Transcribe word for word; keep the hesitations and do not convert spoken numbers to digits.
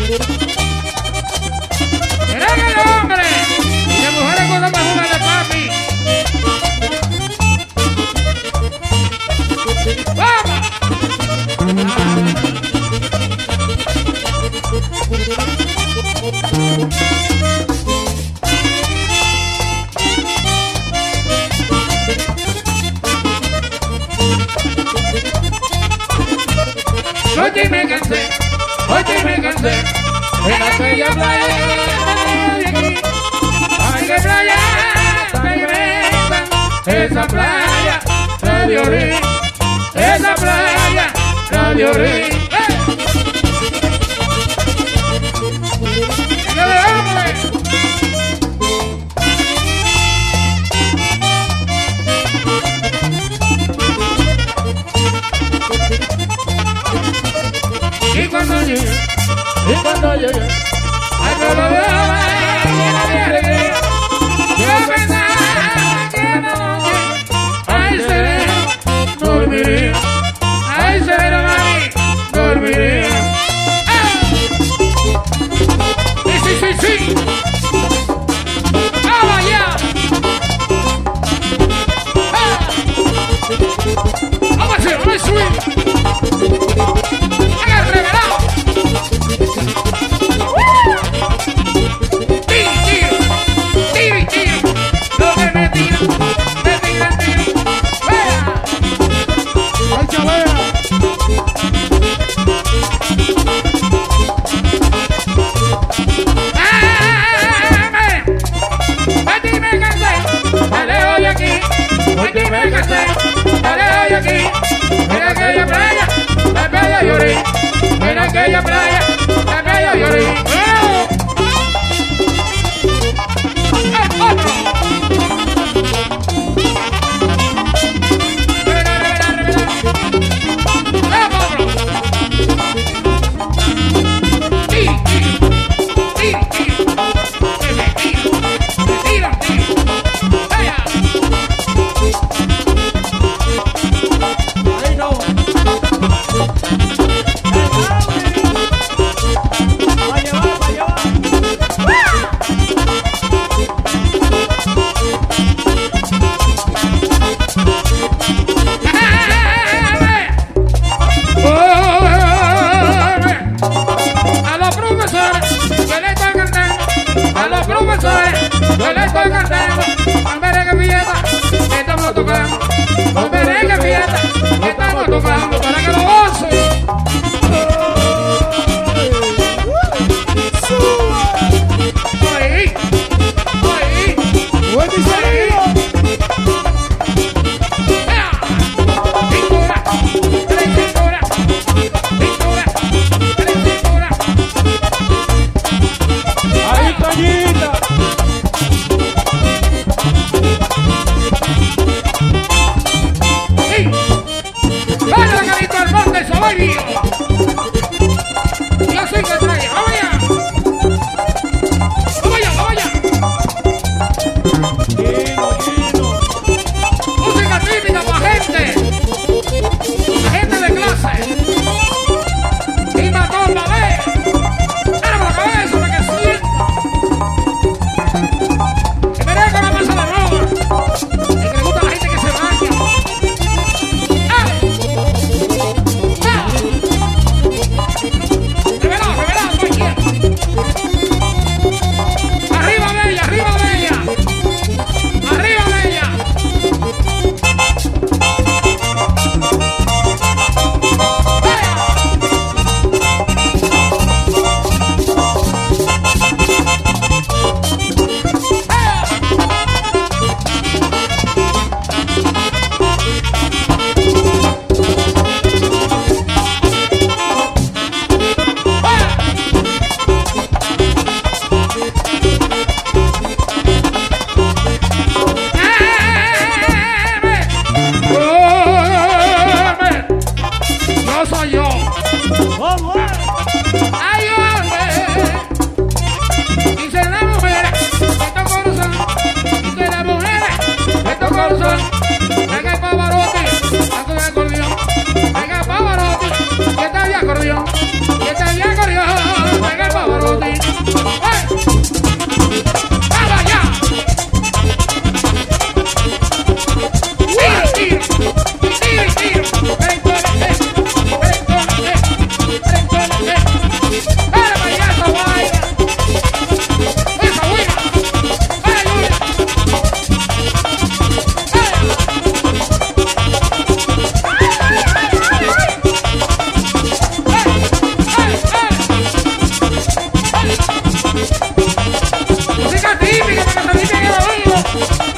Oye, me cansé, oye, me cansé en aquella playa de aquí. Ay, qué playa tan inmensa, esa playa, Radio Ring, esa playa, Radio Ring. Y cuando llegue, y cuando llegue, ay, que lo veo, llena de alegría. Yo pensaba que de noche, ay, sereno, dormiré, ay, sereno, mami, dormiré. ¡Eh! Sí, sí, sí, sí. ¡Vamos allá! ¡Ah! ¡Vamos a hacer, vamos a subir! Mira aquella playa, la playa lloré. Mira aquella playa, la playa lloré. Yo le estoy cantando, con merengue fiesta, estamos tocando, con merengue fiesta, estamos tocando, para que lo gocen. Ahí, ahí, buen diseño. Pintura, pintura, pintura, pintura. Ahí, Cañita. Yo soy que trae, vamos allá. Vamos allá, vamos allá. Gino, Gino. Música típica para gente. La gente de clase. Y matón, la ve. Dale por la cabeza para que sienta. Que me deja la masa la roba. Y que le gusta a la gente que se baña. Arriba de ella, arriba de ella, arriba de ella. Venga el Pavarotti, saco el acordeón. Venga el Pavarotti, que está el acordeón, que está el acordeón. Venga el Pavarotti. Thank you.